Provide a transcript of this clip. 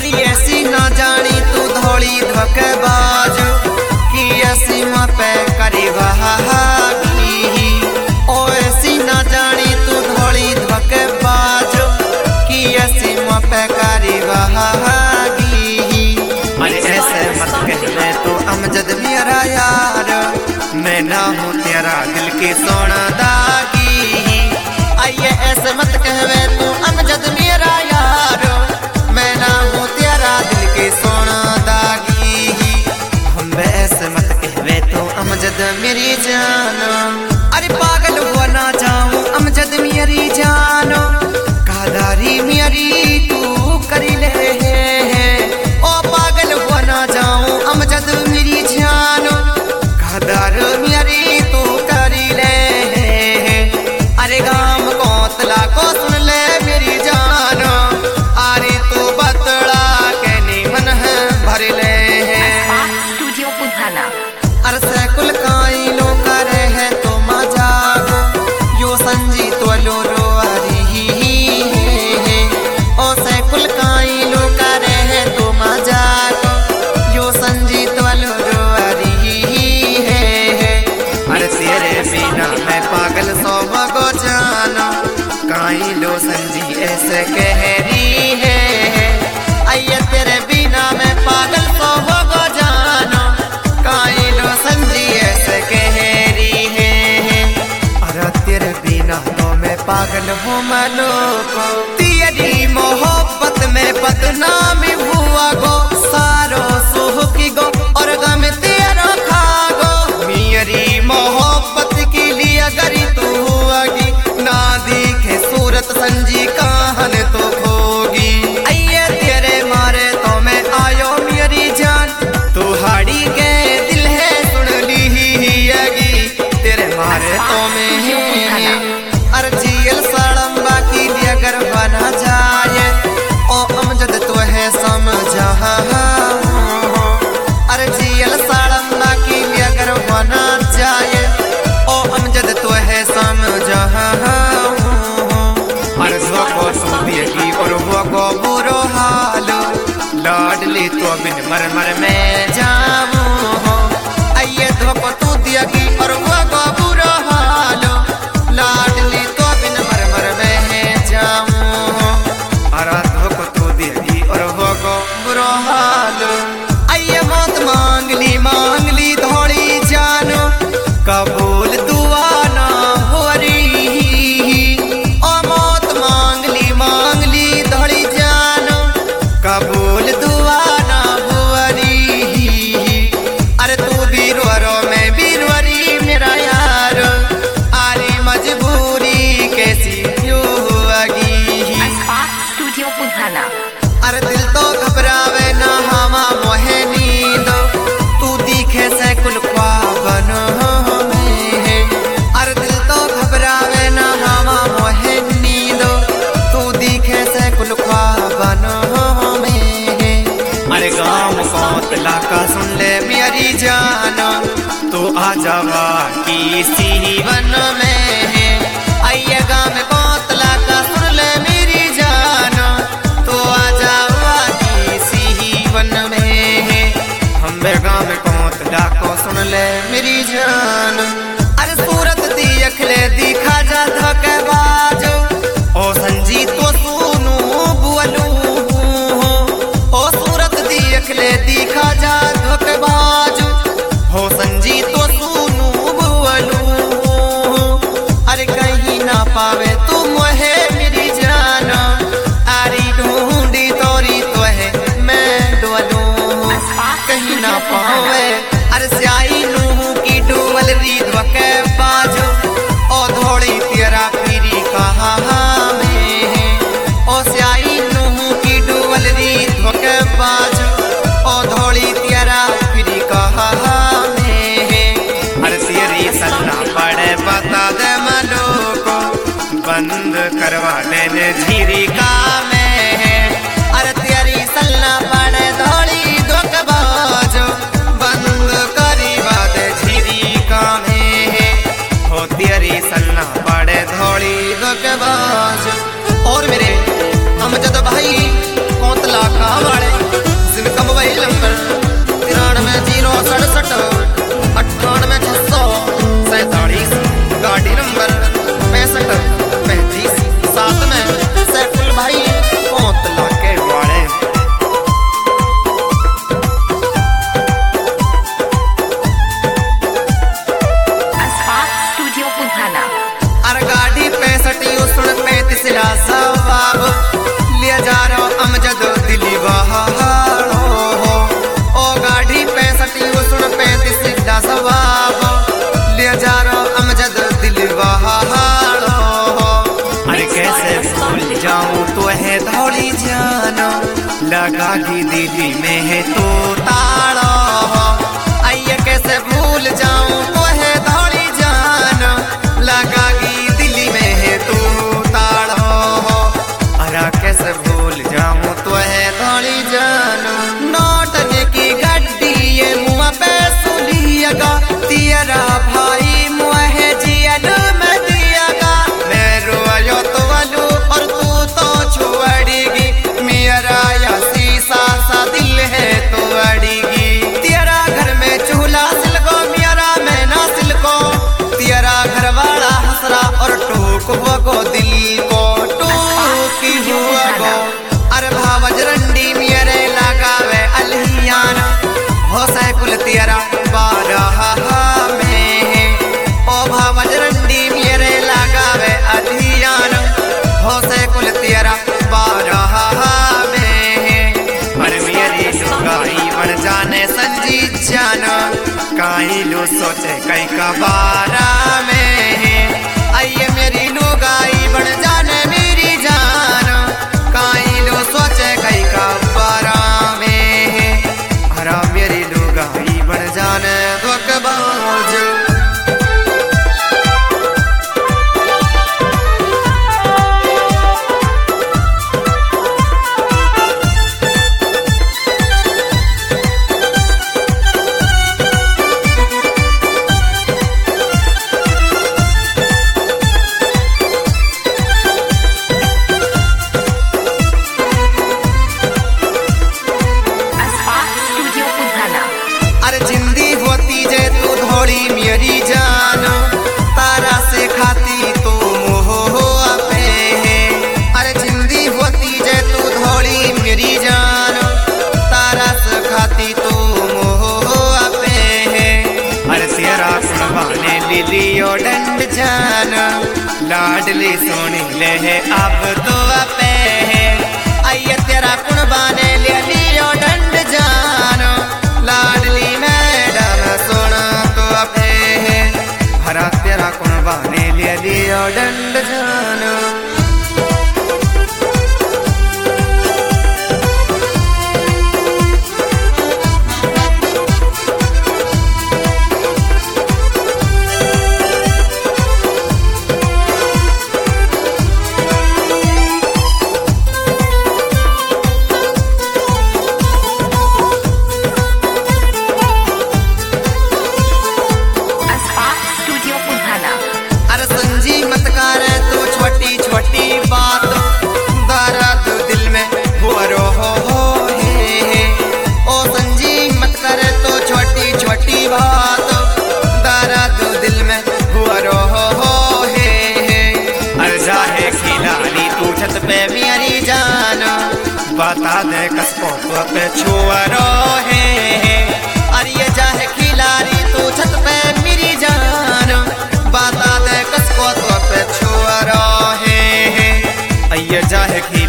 अरे ऐसी ना जानी तू धोली धोखेबाज कि ऐसी माँ पे करी बहागी। ओ ऐसी ना जानी तू धोली धोखेबाज कि ऐसी माँ पे करी बहागी। अरे ऐसे मत कहने तू अमजद मेरा यार, मैं ना हूँ तेरा दिल की सोना दागी। आइए ऐसे मत कहवे तू अमजद मेरा यार, मैं ना हूँ तेरा दिल की सोना दागी। हम ऐसे मत कहवे तू अमजद मेरी जान, अरे पागल हुआ ना जाऊँ अमजद मेरी जान, कादारी मेरी तू करी ले। ओ पागल हुआ ना जाऊँ अमजद मेरी जान, कादार मेरी तू करी ले। अरे गाम कोतला को सुन ले मेरी जान, अरे तू बतला के नीमन है भर ले। अरसे कुल काई लो करे है तो मजाक, यो संजी तो लो रो अरी। ओ से कुल काई लो करे है तो मजाक, यो संजी तो लो रो अरी। अरे तेरे बिना मैं पागल सोवा को जाना, काई लो संजी ऐसे कह रही है। आइए तेरे बिना मैं पागल सोवा को जाना, काई लो संजी ऐसे कह रही है। अरे तेरे बिना तो मैं पागल हूँ मलो को, तेरी मोहब्बत में बदनामी हुआ गो, सारो सुखी गो और गम तेरा खा गो। मेरी मोहब्बत के लिए अगर तू हुआगी, ना दिखे सूरत संजी कहन तो होगी। आइए तेरे मारे तो मैं आयो मेरी जान, तू हाड़ी के दिल है सुन ली, तेरे मारे तो मैं अर्जियल सड़म बाकी अगर बना जाए। ओ अमजद तो है समझा, अर्जियल सड़म बाकी अगर बना जाए। ओ अमजद तो है समझा, अर्जुआ को सुनिएगी और वो को बुरो हाल, लाडली तो बिन मर मर में जाऊँ। आइए धोखो तू दिएगी और वो को बुरो हाल, लाडली तो बिन मर मर में जाऊँ। अरे धोखो तू दिएगी और वो को बुरो हाल। आइए मौत मांग ली धोड़ी जानो, कबूल दुआ ना हो रही। ओ मौत मांग ली धोड़ी जानो, कबूल दुआ ना हो रही। अरे तू बीरवरो मैं बीरवरी मेरा यार, अरे मजबूरी कैसी होगी। अरे दिल तो घबरावे ना हवा मोहे नींद, तू दिखे से कुल ख्वाबन में। अरे दिल तो घबरावे ना हवा मोहे नींद, तू दिखे से कुल ख्वाबन में। अरे गाँव कोतला का सुन ले मेरी जान, तू आ जावा किसी वन में। आइए गाँव कोतला का सुन ले मेरी जान, तू आ जावा किसी वन में। हम गाँव कोतला को सुन ले मेरी जान। अरे सूरत दी अखले दिखा जा धोखेबाज, ओ संजी तो सुनू बुअलू। ओ सूरत दी अखले दिखा जा धोखेबाज, हो संजी तो सुनू बुअलू। अरे कहीं ना पावे तू मोहे मेरी जान, अरे ढूंढी तोरी तो है मैं डोलू। कहीं ना पावे अरे स्याही नूह की डुअल री धोखेबाज, ओ धोड़ी तेरा पीरी कहाँ में। ओ स्याही नूह की डुअल री धोखेबाज, ओ धोड़ी तेरा पीरी कहाँ में। अरे तेरी सल्ला पड़े बता दे मलो को, बंद करवा देने झीरी का में। अरे तेरी सल्ला पड़े धोड़ी धोखेबाज, बंद करी बात झीरी का में। हो तेरी सल्ला पड़े धोड़ी धोखेबाज। और मेरे अमजद भाई कोतला का वाले लगागी दिल्ली में है तो ताड़ा आइए कैसे भूल जाऊं तो है धौली जान लगागी दिल्ली में है तो ताड़ा अरे कैसे भूल जाऊं तो है धौली जान नौटने की गड्डी ये मुँह पे सुलिएगा तेरा भाई मुँह जियल में दिएगा मैं रोयो तो वालू और तू तो छोड़ेगी मेरा या शीशा सा दिल है तो अड़ेगी तेरा घर में चूल्हा सिलको मेरा मैं ना सिलको तेरा घर वाला हंसरा और टोक गो दिल को टोकी हुआ गो अरे भावजरंडी मेरे लगावे अलहियान हो सैकुल तेरा बारह में ओ भावजरंडी मेरे लगावे अलहियान हो सैकुल तेरा बारह में पर मेरी लुगाई बन जाने संजीत जाना काई लो सोचे कई का बारा में आइए मेरी लुगाई बन जाने मेरी जान काई लो सोचे कई का बारा में हरा मेरी लुगाई बन जाने धोखेबाज मेरी जान तारा से खाती तो मोह पे है अरे जिंदी होती जे तू धोड़ी मेरी जान तारा से खाती तो मोह पे है अरे तेरा कुर्बाने ले लियो डंड जान लाडली सोनी ले है अब तो पे है आइए तेरा कुर्बाने ले लियो डंड जान लाडली मैडम सोना तो पे हरा तेरा कुर्बानी ले लियो डंड जान छोटी बात दर्द दिल में हो है ओ संजी मत करे तो छोटी छोटी बात दर्द दिल में हो है अरे जाहे खिलाड़ी तू छत पे मेरी जान बता दे कसको पे छुआरो है अरे ये जाहे खिलाड़ी तू छत पे मेरी जान बता दे कसको पे छुआरो है ये जाहे